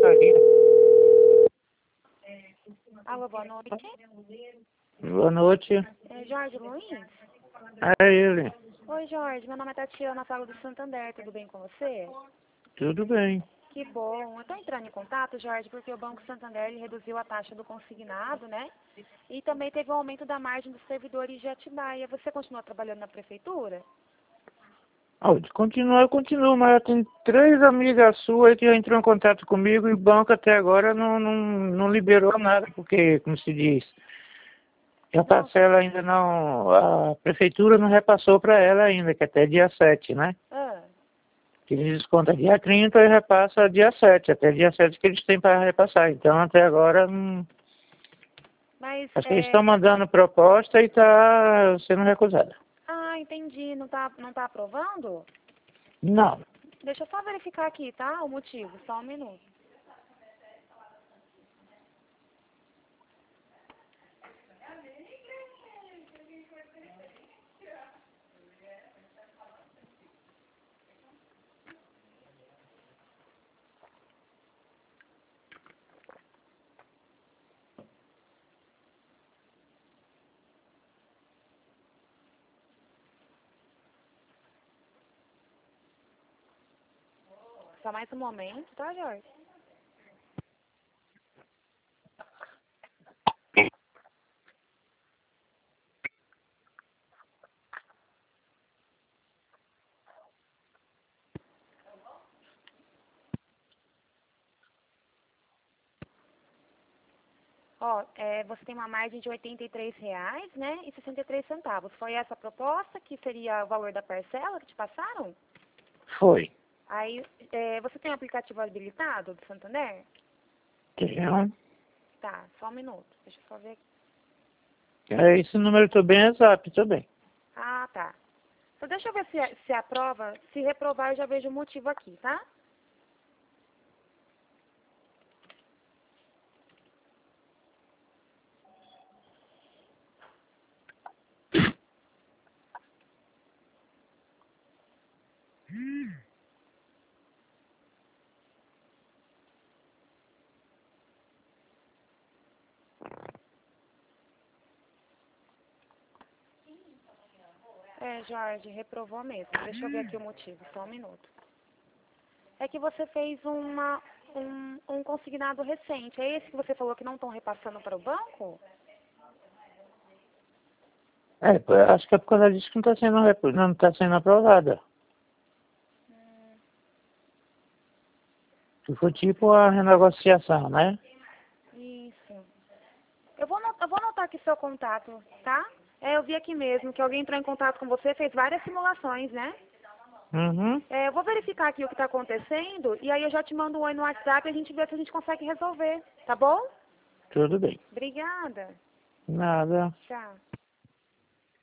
portaria. Alô, boa noite. Boa noite. É Jorge Luiz? É ele. Oi, Jorge. Meu nome é Tatiana, falo do Santander. Tudo bem com você? Tudo bem. Que bom. Eu estou entrando em contato, Jorge, porque o Banco Santander ele reduziu a taxa do consignado, né? E também teve um aumento da margem dos servidores de Atibaia. Você continua trabalhando na prefeitura? De continuar, eu continuo, mas tem 3 amigas suas que já entrou em contato comigo e o banco até agora não liberou nada, porque, como se diz, a parcela ainda não, a prefeitura não repassou para ela ainda, que é até dia 7, né? Que eles descontam dia 30 e repassa dia 7, até dia 7 que eles têm para repassar. Então até agora não. Mas, Acho que eles estão mandando proposta e está sendo recusada. Ah, entendi. Não tá aprovando? Não. Deixa eu só verificar aqui, tá? O motivo. Só um minuto. Só mais um momento, tá, Jorge? Ó, você tem uma margem de R$ 83,00, né, e 63 centavos. Foi essa a proposta, que seria o valor da parcela que te passaram? Foi. Aí, você tem um aplicativo habilitado do Santander? Tenho. Tá, só um minuto. Deixa eu só ver aqui. Esse número também é zap também. Ah, tá. Só deixa eu ver se aprova. Se reprovar, eu já vejo o motivo aqui, tá? Jorge, reprovou mesmo. Deixa eu ver aqui o motivo, só um minuto. É que você fez um consignado recente. É esse que você falou que não estão repassando para o banco? Acho que é por causa disso que não está sendo aprovada. Que foi tipo a renegociação, né? Isso. Eu vou anotar aqui seu contato, tá? Eu vi aqui mesmo que alguém entrou em contato com você, fez várias simulações, né? Uhum. Eu vou verificar aqui o que está acontecendo e aí eu já te mando um oi no WhatsApp e a gente vê se a gente consegue resolver, tá bom? Tudo bem. Obrigada. Nada. Tchau.